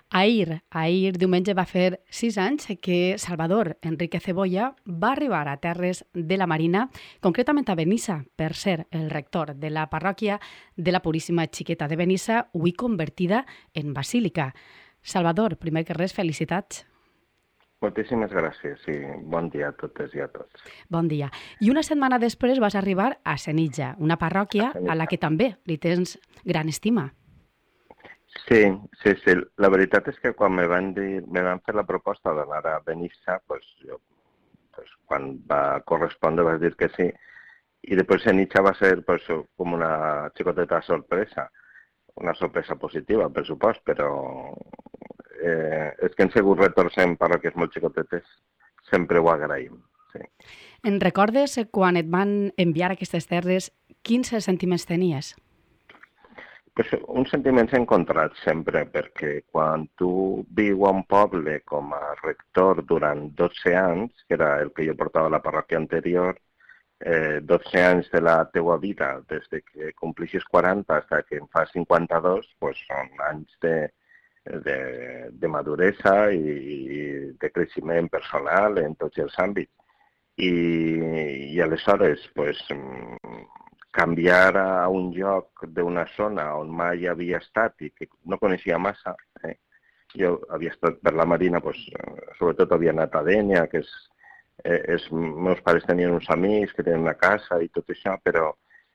Ahir, diumenge, va fer 6 anys que Salvador Enrique Cebolla va arribar a terres de la Marina, concretament a Benissa, per ser el rector de la parròquia de la Puríssima Xiqueta de Benissa, avui convertida en basílica. Salvador, primer que res, felicitats. Moltíssimes gràcies i bon dia a totes i a tots. Bon dia. I una setmana després vas arribar a Senija, una parròquia a la que també li tens gran estima. Sí. La veritat és que quan me van fer la proposta d'anar a Benissa, jo, quan va correspondre vaig dir que sí, i després Senija va ser com una xicoteta sorpresa, una sorpresa positiva, per supost, però és que hem sigut rectors en parròquies molt xicotetes, sempre ho agraïm. Sí. En recordes quan et van enviar aquestes terres, quins sentiments tenies? Uns sentiments encontrats sempre, perquè quan tu viu a un poble com a rector durant 12 anys, que era el que jo portava a la parròquia anterior, 12 anys de la teua vida, des que complixis 40 fins que en fas 52, són anys de maduresa i de creixement personal en tots els àmbits. I aleshores, canviar a un lloc d'una zona on mai havia estat i que no coneixia massa. Jo havia estat per la Marina, sobretot havia anat a Dénia, que els meus pares tenien uns amics que tenen una casa i tot això, però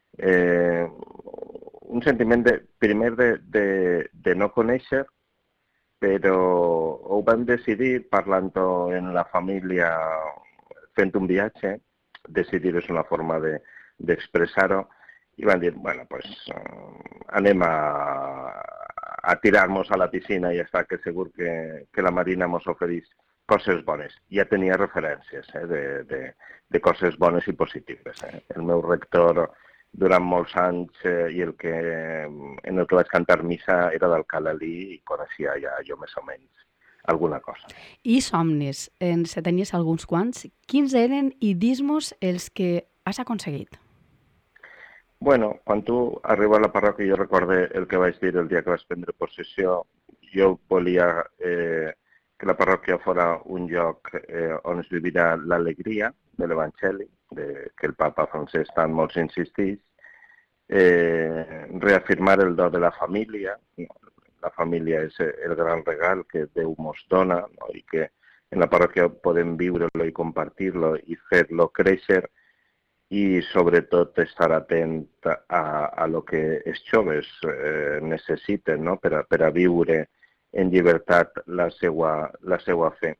un sentiment primer de no conèixer, però ho vam decidir parlant-ho en la família, fent un viatge. Decidir és una forma d'expressar-ho, i van dir, anem a tirar-nos a la piscina i ja està, que segur que la Marina ens ofereix coses bones. Ja tenia referències de coses bones i positives. El meu rector durant molts anys i en el que vaig cantar missa era d'Alcalalí i coneixia ja jo més o menys alguna cosa. I somnis, ens tenies alguns quants. Quins eren i dis-mos els que has aconseguit? Quan tu arribes a la parròquia, jo recordo el que vaig dir el dia que vaig prendre possessió. Jo volia que la parròquia fora un lloc on es vivirà l'alegria de l'Evangeli, que el papa Francesc tant molt insisteix, reafirmar el do de la família. La família és el gran regal que Déu ens dona, no? I que en la parròquia podem viure-lo i compartir-lo i fer-lo créixer, i sobretot estar atent a lo que els joves necessiten, no? per a viure en llibertat la seva fe.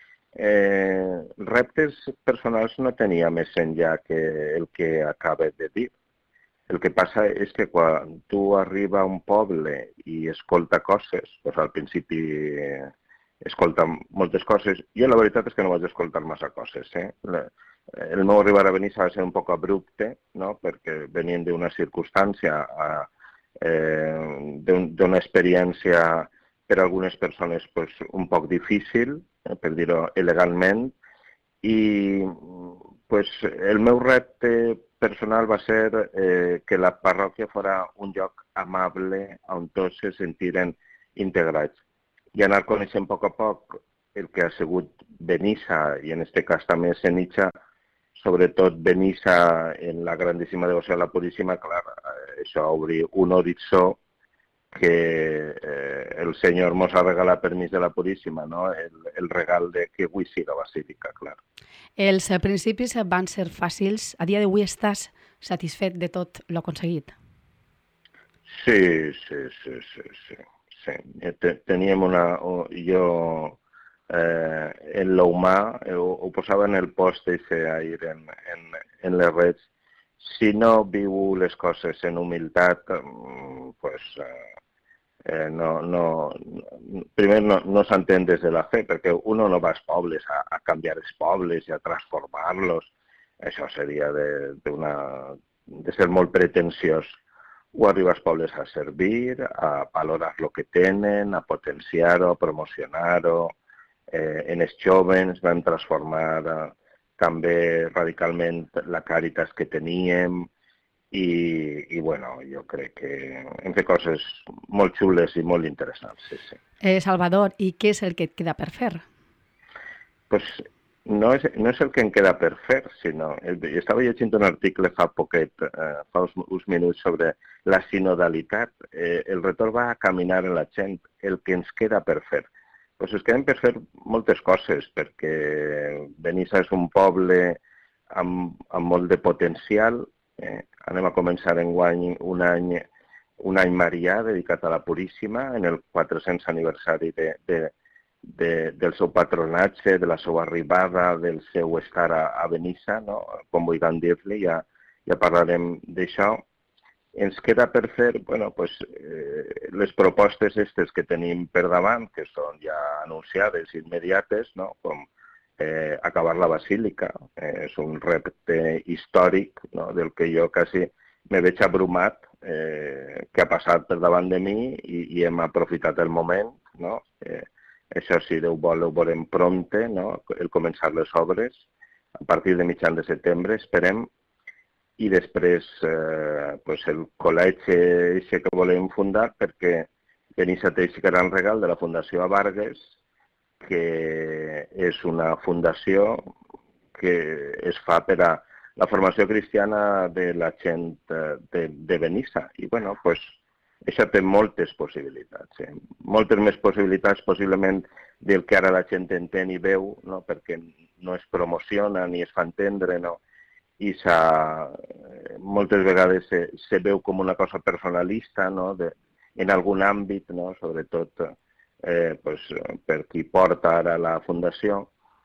Reptes personals no tenia més enllà que el que acabes de dir. El que passa és que quan tu arribes a un poble i escolta coses, al principi escolta moltes coses, jo la veritat és que no vaig escoltar massa coses. El meu arribar a Benissa va ser un poc abrupte, no? Perquè venien d'una circumstància, d'una experiència per a algunes persones un poc difícil, per dir-ho elegantment, i el meu repte personal va ser que la parròquia fora un lloc amable on tots se sentiren integrats i anar coneixent a poc el que ha sigut Benissa i en aquest cas també Senija, sobretot Benissa en la grandíssima devoció a la Puríssima. Clar, això obri un horitzó que el Senyor ens ha regalat per mig de la Puríssima, no? El regal de que avui siga basílica, clar. Els principis van ser fàcils. A dia d'avui estàs satisfet de tot l'aconseguit? Sí. Teníem jo en l'humà, ho posava en el post ahir en les redes. Si no viu les coses en humilitat, primer no s'entén des de la fe, perquè uno no va als pobles a canviar els pobles i a transformar-los. Això seria de ser molt pretensiós. O arriba als pobles a servir, a valorar el que tenen, a potenciar-ho, a promocionar-ho. En els jóvens vam transformar també radicalment la Càritas que teníem i bueno, jo crec que hem fet coses molt xules i molt interessants, sí, sí. Salvador, i què és el que et queda per fer? Pues no és el que em queda per fer, sinó... Estava llegint un article fa poquet, fa uns minuts, sobre la sinodalitat. El retorn va a caminar en la gent, el que ens queda per fer. Pues ens quedem per fer moltes coses, perquè Benissa és un poble amb molt de potencial. Anem a començar enguany un any marià dedicat a la Puríssima, en el 400 aniversari del seu patronatge, de la seva arribada, del seu estar a Benissa, no? Com vulguem dir-li, ja parlarem d'això. Ens queda per fer les propostes aquestes que tenim per davant, que són ja anunciades, immediates, no? Com acabar la basílica. És un repte històric, no? Del que jo quasi me veig abrumat, que ha passat per davant de mi i hem aprofitat el moment, no? Això, si Déu vol, ho veurem prompte, no? El començar les obres, a partir de mitjan de setembre, esperem, i després el col·legi que volem fundar, perquè Benissa té aquest gran regal de la Fundació Avargues, que és una fundació que es fa per a la formació cristiana de la gent de Benissa. I, bueno, això té moltes possibilitats, moltes més possibilitats possiblement del que ara la gent entén i veu, no? Perquè no es promociona ni es fa entendre, no? I moltes vegades se veu com una cosa personalista, no? En algun àmbit, no? Sobretot per qui porta ara la fundació,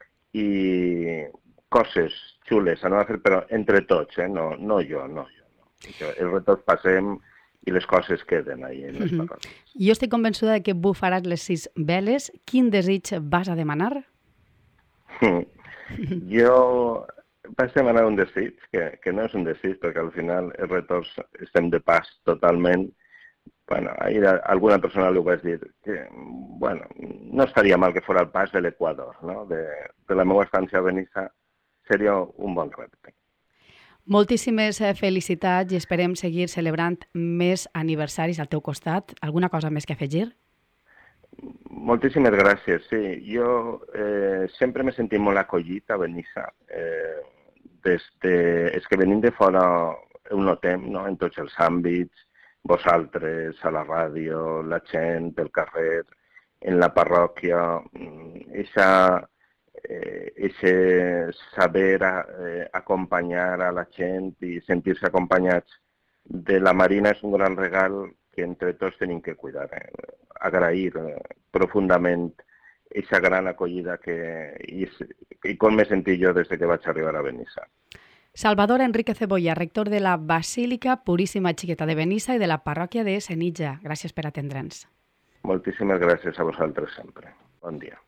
i coses xules anem a fer, però entre tots, no jo. El retorn passem i les coses queden ahí en les parròquies. Jo estic convençuda que bufaràs les 6 veles. Quin desig vas a demanar? Jo vaig demanar un desig, que no és un desig, perquè al final els retorns estem de pas totalment. Bueno, ahir alguna persona li ho vaig dir, que no estaria mal que fos el pas de l'Equador, no? De la meva estància a Benissa seria un bon repte. Moltíssimes felicitats i esperem seguir celebrant més aniversaris al teu costat. Alguna cosa més que afegir? Moltíssimes gràcies, sí. Jo sempre m'he sentit molt acollit a Benissa. És que venim de fora ho notem, no? En tots els àmbits, vosaltres, a la ràdio, la gent, el carrer, en la parròquia, saber acompanyar a la gent i sentir-se acompanyats de la Marina és un gran regal que entre tots tenim que cuidar. Agrair profundament aquesta gran acollida i com m'he sentit jo des que vaig arribar a Benissa. Salvador Enrique Cebolla, rector de la Basílica Puríssima Xiqueta de Benissa i de la parròquia de Senija. Gràcies per atendre'ns. Moltíssimes gràcies a vosaltres sempre. Bon dia.